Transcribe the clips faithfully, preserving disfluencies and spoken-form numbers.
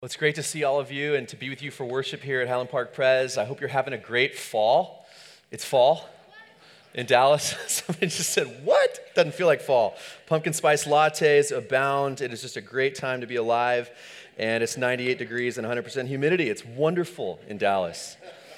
Well, it's great to see all of you and to be with you for worship here at Highland Park Pres. I hope you're having a great fall. It's fall in Dallas. Somebody just said, what? Doesn't feel like fall. Pumpkin spice lattes abound. It is just a great time to be alive. And it's ninety-eight degrees and one hundred percent humidity. It's wonderful in Dallas.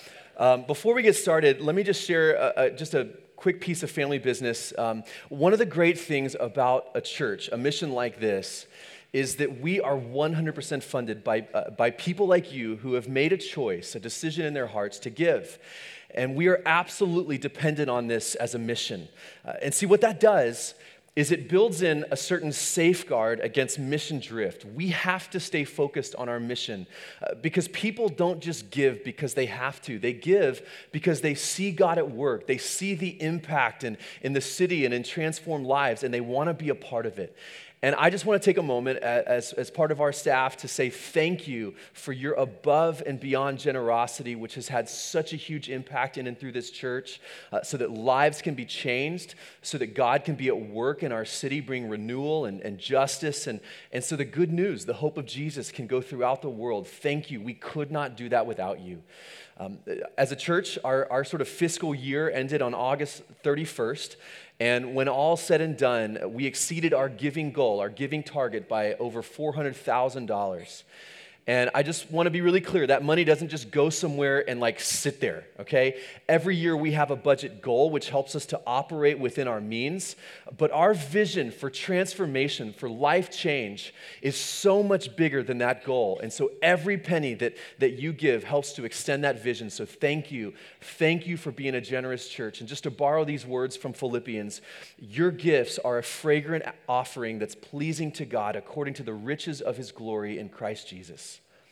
Um, before we get started, let me just share a, a, just a quick piece of family business. Um, one of the great things about a church, a mission like this, is that we are one hundred percent funded by, uh, by people like you who have made a choice, a decision in their hearts to give. And we are absolutely dependent on this as a mission. Uh, and see, what that does is it builds in a certain safeguard against mission drift. We have to stay focused on our mission uh, because people don't just give because they have to. They give because they see God at work. They see the impact in, in the city and in transformed lives, and they want to be a part of it. And I just want to take a moment as, as part of our staff to say thank you for your above and beyond generosity, which has had such a huge impact in and through this church, uh, so that lives can be changed, so that God can be at work in our city, bring renewal and, and justice, and, and so the good news, the hope of Jesus can go throughout the world. Thank you. We could not do that without you. Um, as a church, our, our sort of fiscal year ended on August thirty-first. And when all said and done, we exceeded our giving goal, our giving target by over four hundred thousand dollars. And I just want to be really clear, that money doesn't just go somewhere and like sit there, okay? Every year we have a budget goal which helps us to operate within our means, but our vision for transformation, for life change is so much bigger than that goal. And so every penny that, that you give helps to extend that vision. So thank you. Thank you for being a generous church. And just to borrow these words from Philippians, your gifts are a fragrant offering that's pleasing to God according to the riches of his glory in Christ Jesus.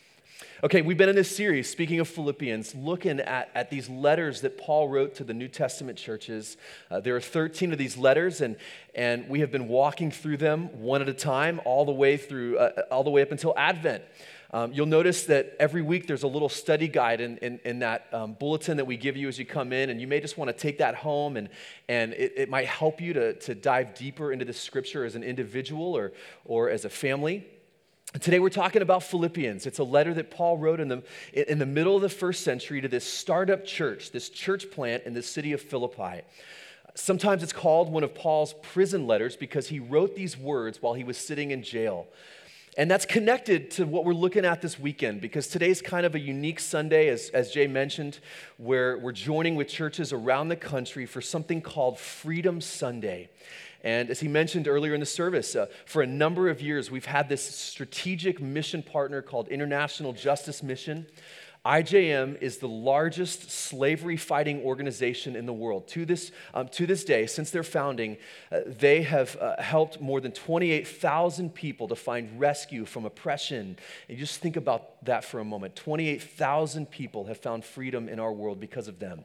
Okay, we've been in this series, speaking of Philippians, looking at, at these letters that Paul wrote to the New Testament churches. Uh, there are thirteen of these letters, and, and we have been walking through them one at a time, all the way through, uh, all the way up until Advent. Um, you'll notice that every week there's a little study guide in, in, in that um, bulletin that we give you as you come in, and you may just want to take that home, and, and it, it might help you to, to dive deeper into the scripture as an individual or, or as a family. Today we're talking about Philippians. It's a letter that Paul wrote in the, in the middle of the first century to this startup church, this church plant in the city of Philippi. Sometimes it's called one of Paul's prison letters because he wrote these words while he was sitting in jail. And that's connected to what we're looking at this weekend, because today's kind of a unique Sunday, as, as Jay mentioned, where we're joining with churches around the country for something called Freedom Sunday. And as he mentioned earlier in the service, uh, for a number of years, we've had this strategic mission partner called International Justice Mission. I J M is the largest slavery-fighting organization in the world. To this, um, to this day, since their founding, uh, they have uh, helped more than twenty-eight thousand people to find rescue from oppression. And you just think about that for a moment. twenty-eight thousand people have found freedom in our world because of them.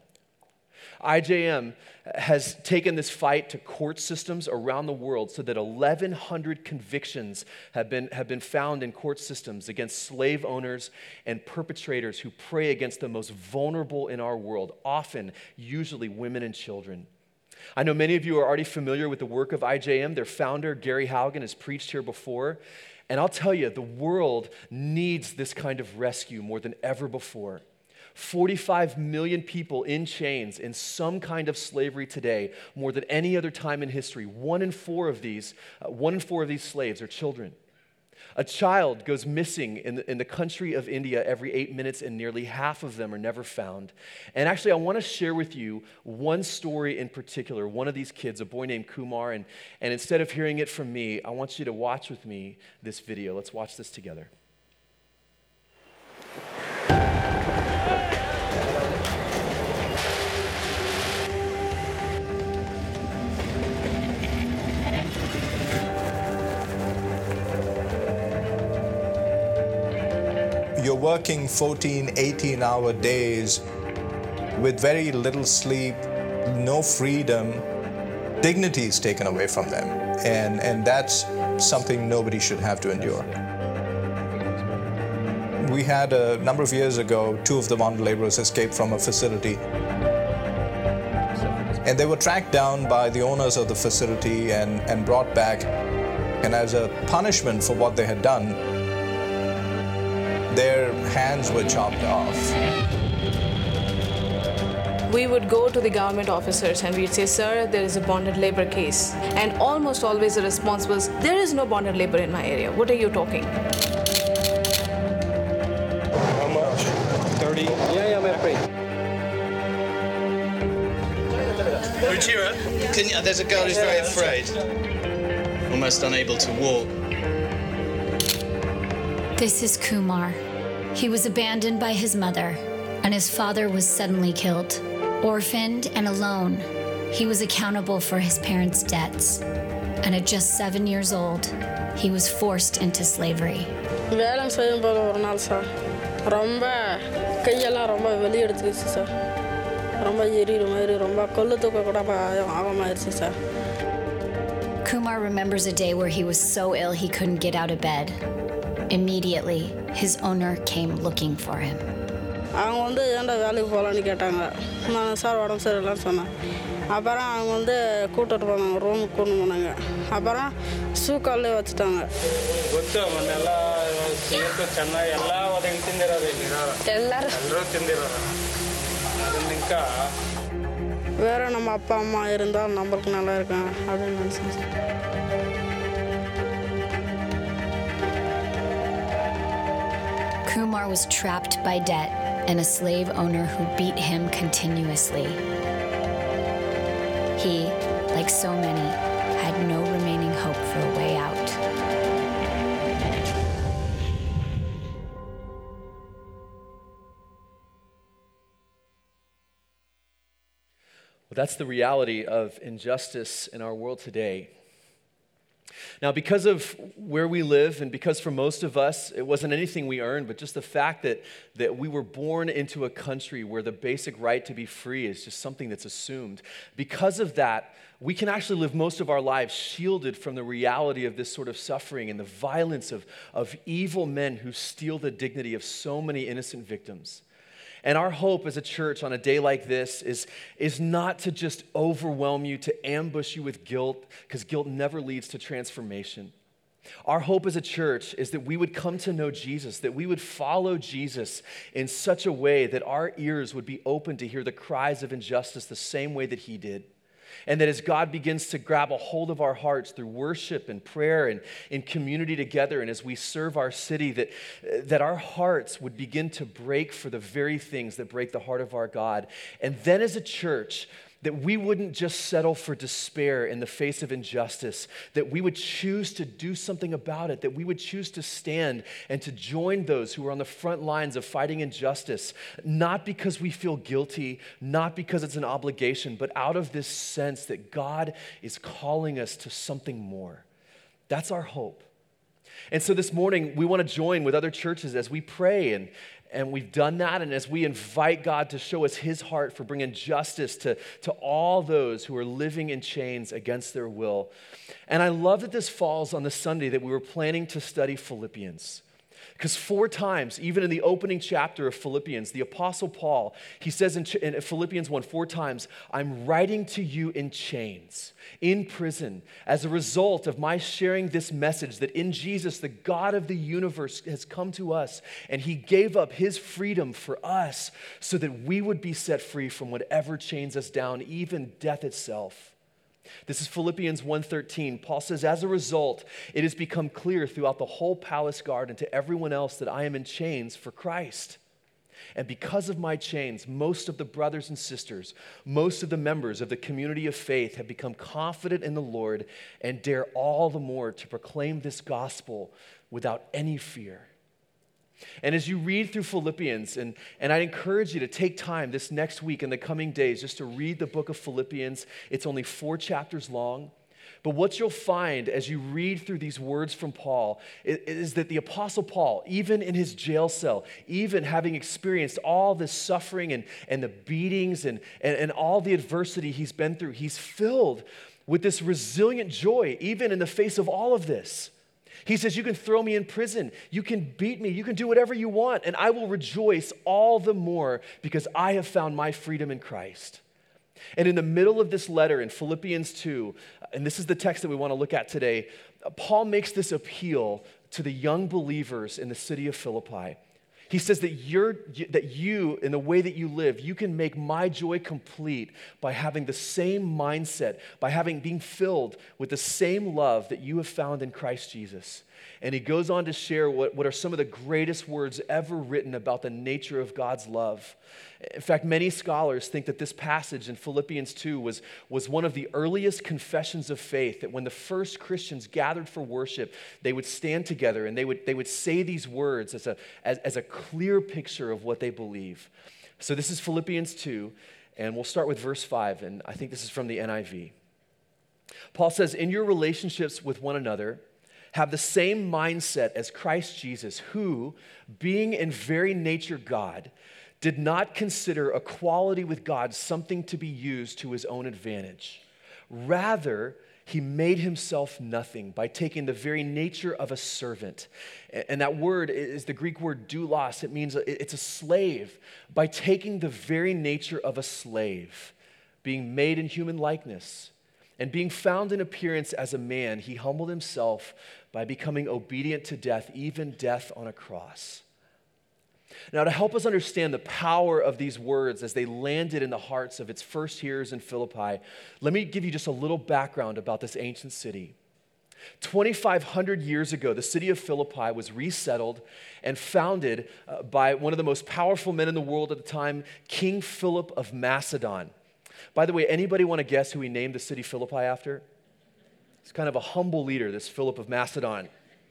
I J M has taken this fight to court systems around the world so that eleven hundred convictions have been, have been found in court systems against slave owners and perpetrators who prey against the most vulnerable in our world, often, usually women and children. I know many of you are already familiar with the work of I J M. Their founder, Gary Haugen, has preached here before. And I'll tell you, the world needs this kind of rescue more than ever before. forty-five million people in chains in some kind of slavery today, more than any other time in history. One in four of these, uh, one in four of these slaves are children. A child goes missing in the, in the country of India every eight minutes, and nearly half of them are never found. And actually, I want to share with you one story in particular, one of these kids, a boy named Kumar, and, and instead of hearing it from me, I want you to watch with me this video. Let's watch this together. You're working fourteen, eighteen hour days with very little sleep, no freedom. Dignity is taken away from them. And, and that's something nobody should have to endure. We had a number of years ago, two of the bond laborers escaped from a facility. And they were tracked down by the owners of the facility and, and brought back. And as a punishment for what they had done, hands were chopped off. We would go to the government officers and we'd say, sir, there is a bonded labor case. And almost always the response was, there is no bonded labor in my area. What are you talking? How much? thirty? Yeah, yeah, I'm afraid. Ruchira, can you, there's a girl who's very afraid. Almost unable to walk. This is Kumar. He was abandoned by his mother, and his father was suddenly killed. Orphaned and alone, he was accountable for his parents' debts. And at just seven years old, he was forced into slavery. வேலை செய்யும் போது ஒரு நாள் sir ரொம்ப கையெல்லாம் ரொம்ப வெளியே எடுத்துக்கிச்சு sir ரொம்ப எரியிற மாதிரி ரொம்ப கொள்ளு தூக்க கூட ஆகமாயிருச்சு sir. Kumar remembers a day where he was so ill he couldn't get out of bed. Immediately, his owner came looking for him. அவங்க வந்து ஏன்டா வேலைக்கு போகலான்னு கேட்டாங்க. நான் சார் உடம்பு சரியில்லைன்னு சொன்னேன். அப்புறம் அவங்க வந்து கூட்டிட்டு போனாங்க, ரூமுக்கு கூட்டு போனாங்க. அப்புறம் சூக்காலே வச்சுட்டாங்க. ಗೊತ್ತು ಮೊನ್ನೆಲ್ಲ ಇವತ್ತು ಚೆನ್ನಾಗಿ ಎಲ್ಲ ಒದಗಿ ತಿಂದಿರೋದು ಎಲ್ಲರೂ ಎಲ್ಲರೂ ತಿಂದಿರೋದು ಅದನ್ನ ಇಂಕ வேற நம்ம அப்பா அம்மா இருந்தால் நம்மளுக்கு நல்லா இருக்கும் அப்படின்னு நினச்சேன். Kumar was trapped by debt and a slave owner who beat him continuously. He, like so many, had no remaining hope for a way out. Well, that's the reality of injustice in our world today. Now, because of where we live, and because for most of us, it wasn't anything we earned, but just the fact that, that we were born into a country where the basic right to be free is just something that's assumed. Because of that, we can actually live most of our lives shielded from the reality of this sort of suffering and the violence of, of evil men who steal the dignity of so many innocent victims. And our hope as a church on a day like this is, is not to just overwhelm you, to ambush you with guilt, because guilt never leads to transformation. Our hope as a church is that we would come to know Jesus, that we would follow Jesus in such a way that our ears would be open to hear the cries of injustice the same way that he did. And that as God begins to grab a hold of our hearts through worship and prayer and in community together, and as we serve our city, that, that our hearts would begin to break for the very things that break the heart of our God. And then as a church, that we wouldn't just settle for despair in the face of injustice, that we would choose to do something about it, that we would choose to stand and to join those who are on the front lines of fighting injustice, not because we feel guilty, not because it's an obligation, but out of this sense that God is calling us to something more. That's our hope. And so this morning, we want to join with other churches as we pray, and And we've done that, and as we invite God to show us his heart for bringing justice to, to all those who are living in chains against their will. And I love that this falls on the Sunday that we were planning to study Philippians. Because four times, even in the opening chapter of Philippians, the Apostle Paul, he says in, in Philippians one, four times, I'm writing to you in chains, in prison, as a result of my sharing this message that in Jesus, the God of the universe has come to us, and he gave up his freedom for us so that we would be set free from whatever chains us down, even death itself. This is Philippians one thirteen. Paul says, as a result, it has become clear throughout the whole palace guard and to everyone else that I am in chains for Christ. And because of my chains, most of the brothers and sisters, most of the members of the community of faith have become confident in the Lord and dare all the more to proclaim this gospel without any fear. And as you read through Philippians, and, and I'd encourage you to take time this next week and the coming days just to read the book of Philippians. It's only four chapters long. But what you'll find as you read through these words from Paul is, is that the Apostle Paul, even in his jail cell, even having experienced all this suffering and, and the beatings and, and, and all the adversity he's been through, he's filled with this resilient joy, even in the face of all of this. He says, you can throw me in prison, you can beat me, you can do whatever you want, and I will rejoice all the more because I have found my freedom in Christ. And in the middle of this letter in Philippians two, and this is the text that we want to look at today, Paul makes this appeal to the young believers in the city of Philippi. He says that you're, that you, in the way that you live, you can make my joy complete by having the same mindset, by having being filled with the same love that you have found in Christ Jesus. And he goes on to share what, what are some of the greatest words ever written about the nature of God's love. In fact, many scholars think that this passage in Philippians two was, was one of the earliest confessions of faith, that when the first Christians gathered for worship, they would stand together and they would, they would say these words as a, as, as a clear picture of what they believe. So this is Philippians two, and we'll start with verse five, and I think this is from the N I V. Paul says, in your relationships with one another, have the same mindset as Christ Jesus, who, being in very nature God, did not consider equality with God something to be used to his own advantage. Rather, he made himself nothing by taking the very nature of a servant. And that word is the Greek word doulos. It means it's a slave. By taking the very nature of a slave, being made in human likeness, and being found in appearance as a man, he humbled himself by becoming obedient to death, even death on a cross. Now, to help us understand the power of these words as they landed in the hearts of its first hearers in Philippi, let me give you just a little background about this ancient city. twenty-five hundred years ago, the city of Philippi was resettled and founded uh, by one of the most powerful men in the world at the time, King Philip of Macedon. By the way, anybody want to guess who he named the city Philippi after? It's kind of a humble leader, this Philip of Macedon.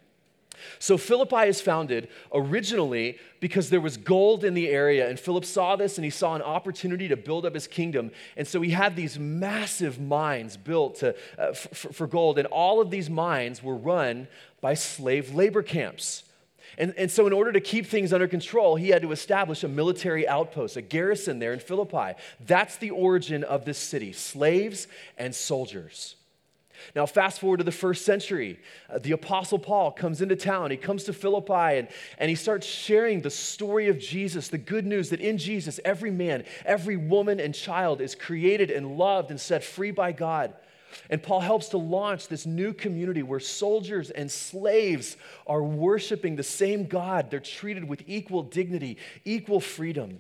So Philippi is founded originally because there was gold in the area, and Philip saw this and he saw an opportunity to build up his kingdom, and so he had these massive mines built to, uh, f- for gold, and all of these mines were run by slave labor camps. And, and so in order to keep things under control, he had to establish a military outpost, a garrison there in Philippi. That's the origin of this city, slaves and soldiers. Now, fast forward to the first century. Uh, the Apostle Paul comes into town. He comes to Philippi, and, and he starts sharing the story of Jesus, the good news that in Jesus, every man, every woman, and child is created and loved and set free by God. And Paul helps to launch this new community where soldiers and slaves are worshiping the same God. They're treated with equal dignity, equal freedom.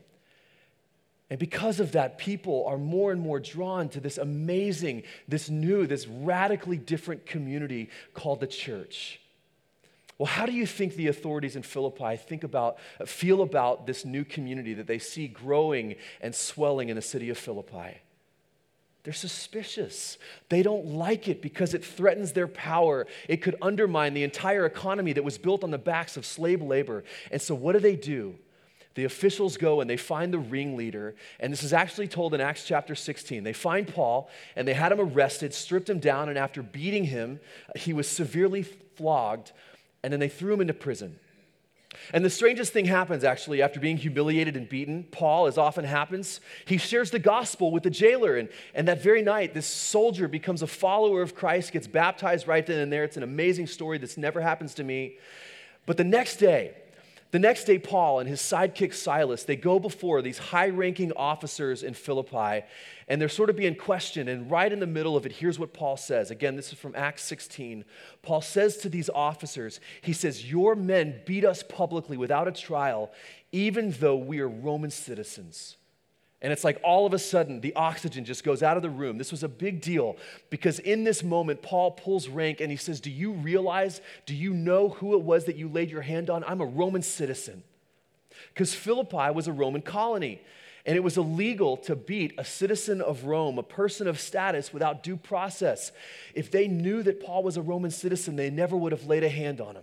And because of that, people are more and more drawn to this amazing, this new, this radically different community called the church. Well, how do you think the authorities in Philippi think about, feel about this new community that they see growing and swelling in the city of Philippi? They're suspicious. They don't like it because it threatens their power. It could undermine the entire economy that was built on the backs of slave labor. And so what do they do? The officials go and they find the ringleader, and this is actually told in Acts chapter sixteen. They find Paul, and they had him arrested, stripped him down, and after beating him, he was severely flogged, and then they threw him into prison. And the strangest thing happens, actually, after being humiliated and beaten. Paul, as often happens, he shares the gospel with the jailer, and, and that very night, this soldier becomes a follower of Christ, gets baptized right then and there. It's an amazing story. This never happens to me. But the next day, The next day, Paul and his sidekick Silas, they go before these high-ranking officers in Philippi, and they're sort of being questioned, and right in the middle of it, here's what Paul says. Again, this is from Acts sixteen. Paul says to these officers, he says, "Your men beat us publicly without a trial, even though we are Roman citizens." And it's like all of a sudden, the oxygen just goes out of the room. This was a big deal because in this moment, Paul pulls rank and he says, do you realize, do you know who it was that you laid your hand on? I'm a Roman citizen. Because Philippi was a Roman colony, and it was illegal to beat a citizen of Rome, a person of status, without due process. If they knew that Paul was a Roman citizen, they never would have laid a hand on him.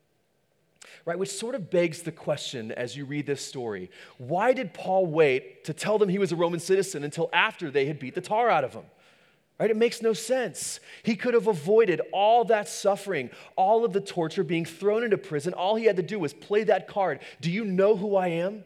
Right, which sort of begs the question as you read this story. Why did Paul wait to tell them he was a Roman citizen until after they had beat the tar out of him? Right, it makes no sense. He could have avoided all that suffering, all of the torture, being thrown into prison. All he had to do was play that card. Do you know who I am?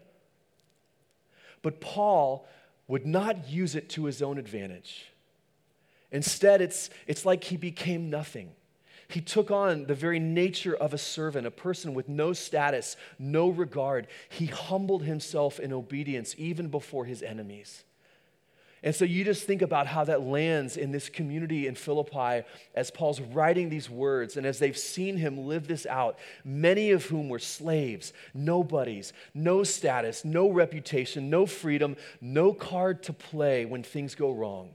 But Paul would not use it to his own advantage. Instead, it's, it's like he became nothing. He took on the very nature of a servant, a person with no status, no regard. He humbled himself in obedience even before his enemies. And so you just think about how that lands in this community in Philippi as Paul's writing these words and as they've seen him live this out, many of whom were slaves, nobodies, no status, no reputation, no freedom, no card to play when things go wrong.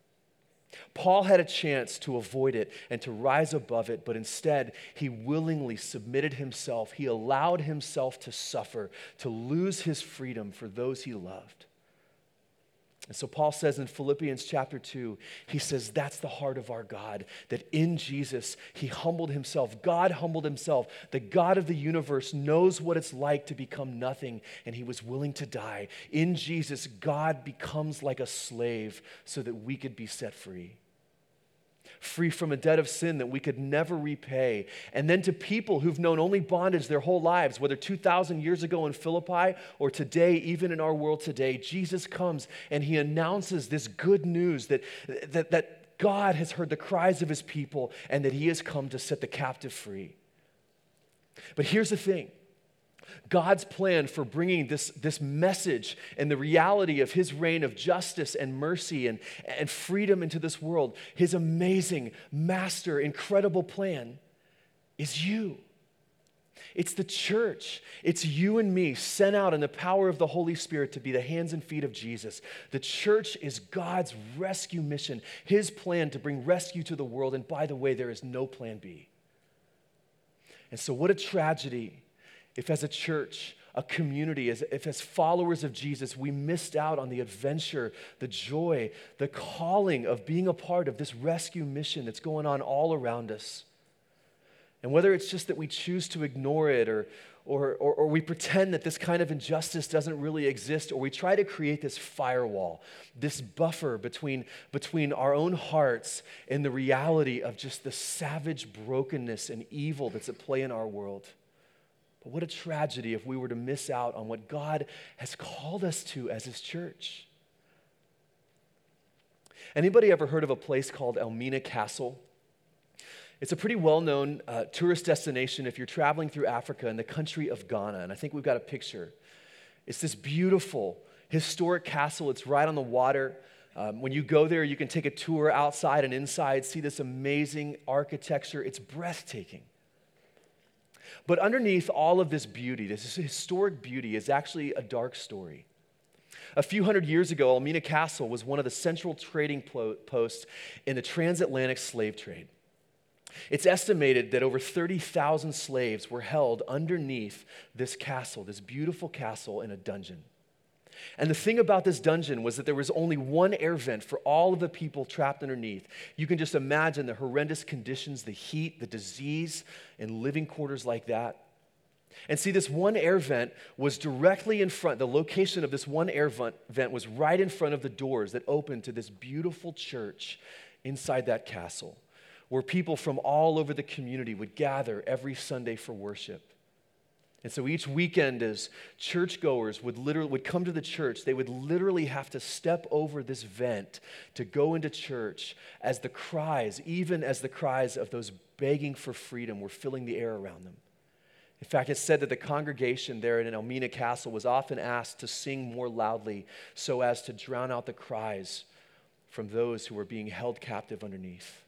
Paul had a chance to avoid it and to rise above it, but instead he willingly submitted himself. He allowed himself to suffer, to lose his freedom for those he loved. And so Paul says in Philippians chapter two, he says that's the heart of our God, that in Jesus he humbled himself. God humbled himself. The God of the universe knows what it's like to become nothing, and he was willing to die. In Jesus, God becomes like a slave so that we could be set free. Free from a debt of sin that we could never repay. And then to people who've known only bondage their whole lives, whether two thousand years ago in Philippi or today, even in our world today, Jesus comes and he announces this good news that, that, that God has heard the cries of his people and that he has come to set the captive free. But here's the thing. God's plan for bringing this, this message and the reality of his reign of justice and mercy and, and freedom into this world, his amazing, master, incredible plan is you. It's the church. It's you and me sent out in the power of the Holy Spirit to be the hands and feet of Jesus. The church is God's rescue mission, his plan to bring rescue to the world. And by the way, there is no plan B. And so what a tragedy if as a church, a community, as, if as followers of Jesus, we missed out on the adventure, the joy, the calling of being a part of this rescue mission that's going on all around us. And whether it's just that we choose to ignore it or, or, or, or we pretend that this kind of injustice doesn't really exist, or we try to create this firewall, this buffer between, between our own hearts and the reality of just the savage brokenness and evil that's at play in our world. But what a tragedy if we were to miss out on what God has called us to as his church. Anybody ever heard of a place called Elmina Castle? It's a pretty well-known uh, tourist destination if you're traveling through Africa in the country of Ghana, and I think we've got a picture. It's this beautiful, historic castle. It's right on the water. Um, when you go there, you can take a tour outside and inside, see this amazing architecture. It's breathtaking. But underneath all of this beauty, this historic beauty, is actually a dark story. A few hundred years ago, Elmina Castle was one of the central trading posts in the transatlantic slave trade. It's estimated that over thirty thousand slaves were held underneath this castle, this beautiful castle in a dungeon. And the thing about this dungeon was that there was only one air vent for all of the people trapped underneath. You can just imagine the horrendous conditions, the heat, the disease in living quarters like that. And see, this one air vent was directly in front. The location of this one air vent was right in front of the doors that opened to this beautiful church inside that castle, where people from all over the community would gather every Sunday for worship. And so each weekend, as churchgoers would literally would come to the church, they would literally have to step over this vent to go into church as the cries, even as the cries of those begging for freedom were filling the air around them. In fact, it's said that the congregation there in Elmina Castle was often asked to sing more loudly so as to drown out the cries from those who were being held captive underneath.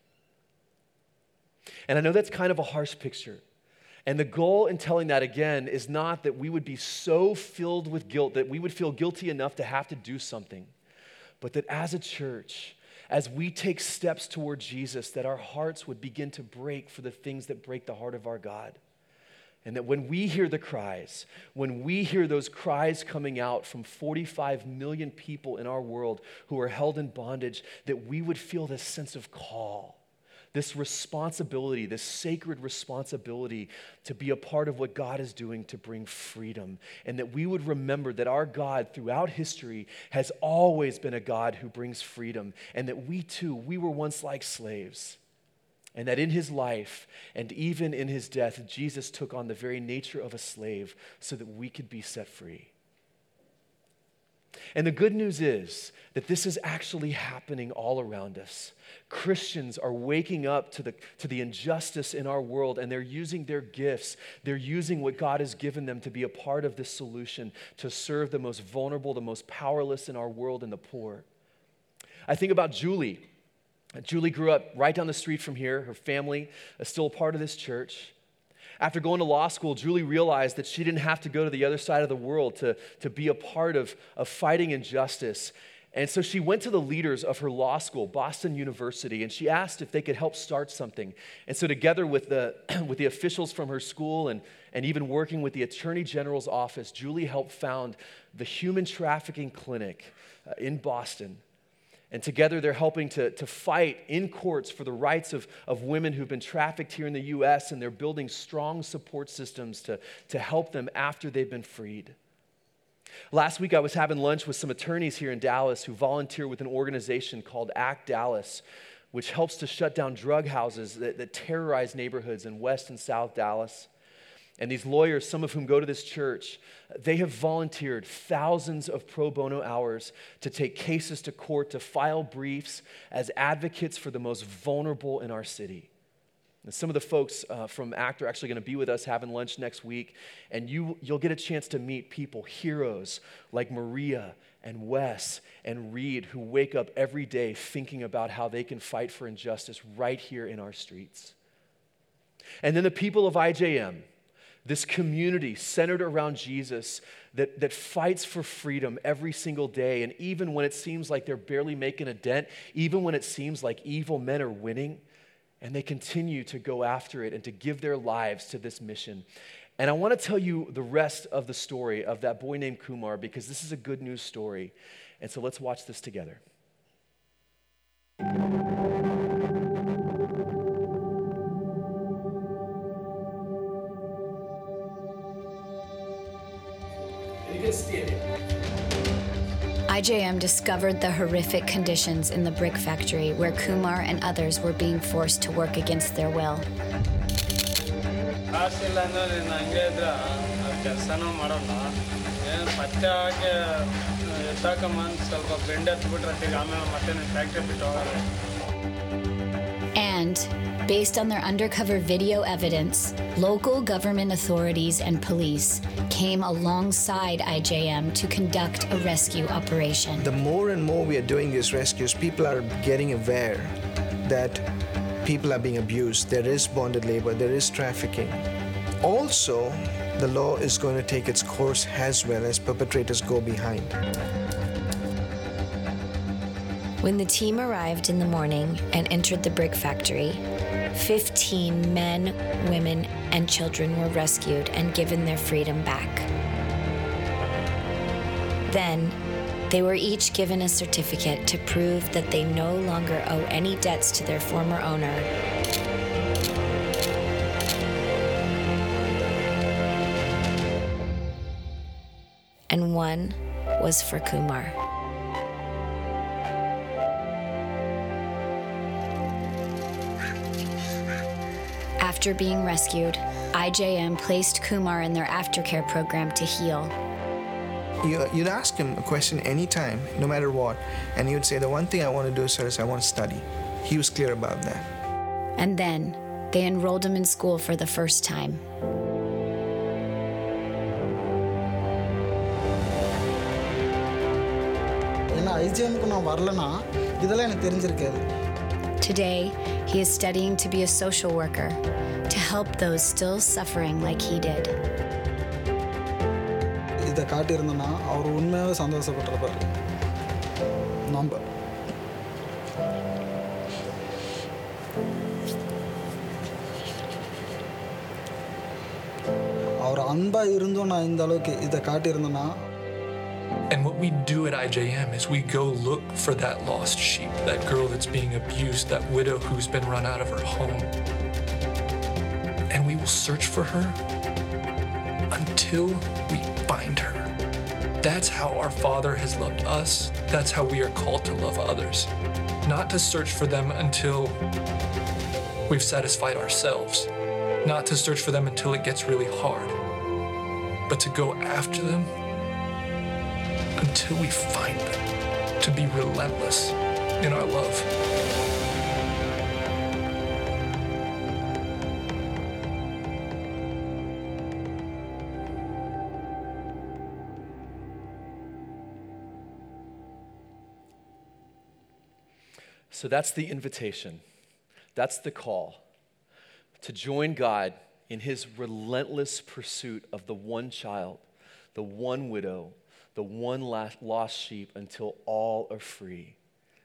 And I know that's kind of a harsh picture. And the goal in telling that again is not that we would be so filled with guilt that we would feel guilty enough to have to do something, but that as a church, as we take steps toward Jesus, that our hearts would begin to break for the things that break the heart of our God. And that when we hear the cries, when we hear those cries coming out from forty-five million people in our world who are held in bondage, that we would feel this sense of call, this responsibility, this sacred responsibility to be a part of what God is doing to bring freedom. And that we would remember that our God throughout history has always been a God who brings freedom. And that we too, we were once like slaves. And that in his life and even in his death, Jesus took on the very nature of a slave so that we could be set free. And the good news is that this is actually happening all around us. Christians are waking up to the, to the injustice in our world, and they're using their gifts. They're using what God has given them to be a part of this solution, to serve the most vulnerable, the most powerless in our world, and the poor. I think about Julie. Julie grew up right down the street from here. Her family is still a part of this church. After going to law school, Julie realized that she didn't have to go to the other side of the world to, to be a part of, of fighting injustice. And so she went to the leaders of her law school, Boston University, and she asked if they could help start something. And so together with the, with the officials from her school and, and even working with the Attorney General's office, Julie helped found the Human Trafficking Clinic uh, in Boston. And together they're helping to, to fight in courts for the rights of, of women who've been trafficked here in the U S, and they're building strong support systems to, to help them after they've been freed. Last week, I was having lunch with some attorneys here in Dallas who volunteer with an organization called ACT Dallas, which helps to shut down drug houses that, that terrorize neighborhoods in West and South Dallas. And these lawyers, some of whom go to this church, they have volunteered thousands of pro bono hours to take cases to court, to file briefs as advocates for the most vulnerable in our city. And some of the folks uh, from ACT are actually going to be with us having lunch next week, and you, you'll get a chance to meet people, heroes like Maria and Wes and Reed, who wake up every day thinking about how they can fight for injustice right here in our streets. And then the people of I J M, this community centered around Jesus that, that fights for freedom every single day. And even when it seems like they're barely making a dent, even when it seems like evil men are winning, and they continue to go after it and to give their lives to this mission. And I want to tell you the rest of the story of that boy named Kumar, because this is a good news story. And so let's watch this together. I J M discovered the horrific conditions in the brick factory where Kumar and others were being forced to work against their will. And based on their undercover video evidence, local government authorities and police came alongside I J M to conduct a rescue operation. The more and more we are doing these rescues, people are getting aware that people are being abused. There is bonded labor, there is trafficking. Also, the law is going to take its course as well as perpetrators go behind. When the team arrived in the morning and entered the brick factory, fifteen men, women, and children were rescued and given their freedom back. Then, they were each given a certificate to prove that they no longer owe any debts to their former owner. And one was for Kumar. After being rescued, I J M placed Kumar in their aftercare program to heal. You, you'd ask him a question anytime, no matter what, and he would say, the one thing I want to do, sir, is I want to study. He was clear about that. And then they enrolled him in school for the first time. Today, he is studying to be a social worker to help those still suffering like he did. இதை காட்டியிருந்தோன்னா அவர் உண்மையாகவே சந்தோஷப்பட்டிருப்பார். நம்ப அவர் அன்பாக இருந்தோம் நான் இந்த அளவுக்கு இதை காட்டியிருந்தோன்னா. And what we do at I J M is we go look for that lost sheep, that girl that's being abused, that widow who's been run out of her home. And we will search for her until we find her. That's how our Father has loved us. That's how we are called to love others. Not to search for them until we've satisfied ourselves. Not to search for them until it gets really hard. But to go after them until we find them, to be relentless in our love. So that's the invitation. That's the call to join God in his relentless pursuit of the one child, the one widow, the one lost sheep until all are free.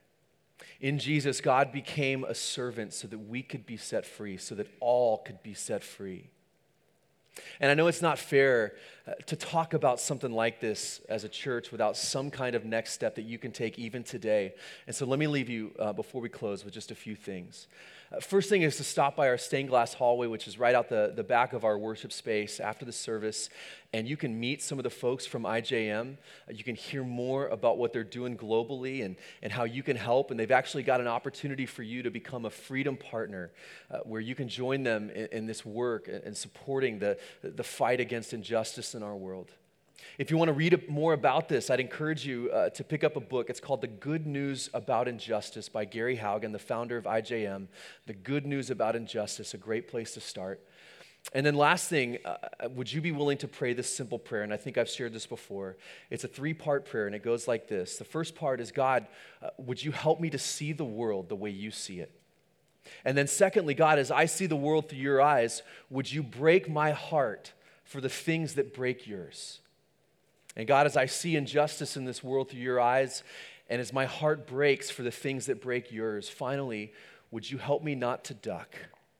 In Jesus, God became a servant so that we could be set free, so that all could be set free. And I know it's not fair uh, to talk about something like this as a church without some kind of next step that you can take even today. And so let me leave you, uh, before we close, with just a few things. Uh, first thing is to stop by our stained glass hallway, which is right out the, the back of our worship space after the service. And you can meet some of the folks from I J M. Uh, you can hear more about what they're doing globally and, and how you can help. And they've actually got an opportunity for you to become a freedom partner uh, where you can join them in, in this work and, and supporting the, the fight against injustice in our world. If you want to read more about this, I'd encourage you uh, to pick up a book. It's called The Good News About Injustice by Gary Haugen, the founder of I J M. The Good News About Injustice, a great place to start. And then last thing, uh, would you be willing to pray this simple prayer? And I think I've shared this before. It's a three-part prayer, and it goes like this. The first part is, God, uh, would you help me to see the world the way you see it? And then secondly, God, as I see the world through your eyes, would you break my heart for the things that break yours? And God, as I see injustice in this world through your eyes, and as my heart breaks for the things that break yours, finally, would you help me not to duck?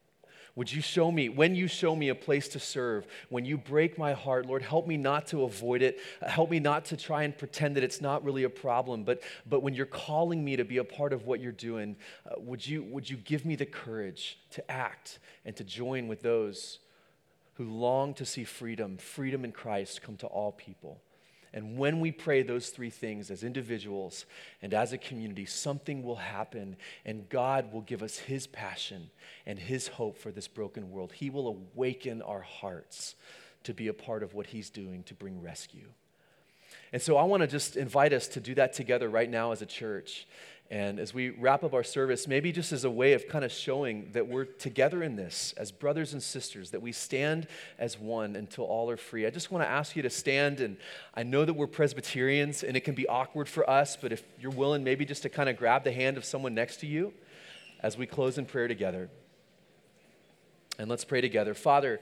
Would you show me, when you show me a place to serve, when you break my heart, Lord, help me not to avoid it. Help me not to try and pretend that it's not really a problem, but, but when you're calling me to be a part of what you're doing, uh, would you, would you give me the courage to act and to join with those who long to see freedom, freedom in Christ come to all people? And when we pray those three things as individuals and as a community, something will happen, and God will give us his passion and his hope for this broken world. He will awaken our hearts to be a part of what he's doing to bring rescue. And so I want to just invite us to do that together right now as a church. And as we wrap up our service, maybe just as a way of kind of showing that we're together in this as brothers and sisters, that we stand as one until all are free. I just want to ask you to stand, and I know that we're Presbyterians and it can be awkward for us, but if you're willing, maybe just to kind of grab the hand of someone next to you as we close in prayer together. And let's pray together. Father,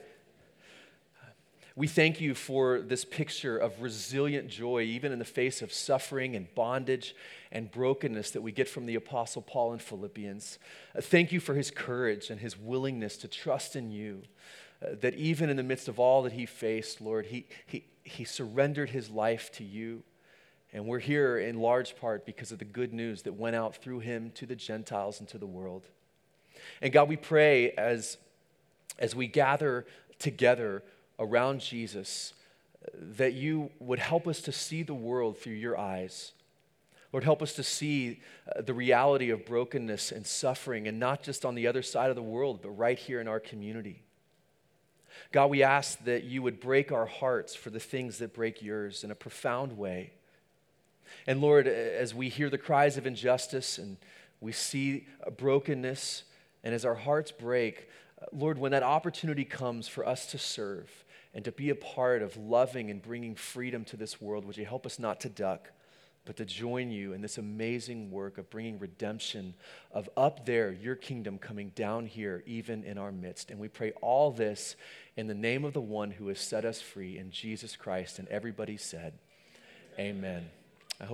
we thank you for this picture of resilient joy, even in the face of suffering and bondage and brokenness that we get from the Apostle Paul in Philippians. Uh, thank you for his courage and his willingness to trust in you, uh, that even in the midst of all that he faced, Lord, he, he, he surrendered his life to you. And we're here in large part because of the good news that went out through him to the Gentiles and to the world. And God, we pray as, as we gather together around Jesus, that you would help us to see the world through your eyes. Lord, help us to see uh, the reality of brokenness and suffering, and not just on the other side of the world, but right here in our community. God, we ask that you would break our hearts for the things that break yours in a profound way. And Lord, as we hear the cries of injustice and we see brokenness, and as our hearts break, Lord, when that opportunity comes for us to serve and to be a part of loving and bringing freedom to this world, would you help us not to duck, but to join you in this amazing work of bringing redemption, of up there, your kingdom coming down here, even in our midst. And we pray all this in the name of the one who has set us free, in Jesus Christ. And everybody said, amen.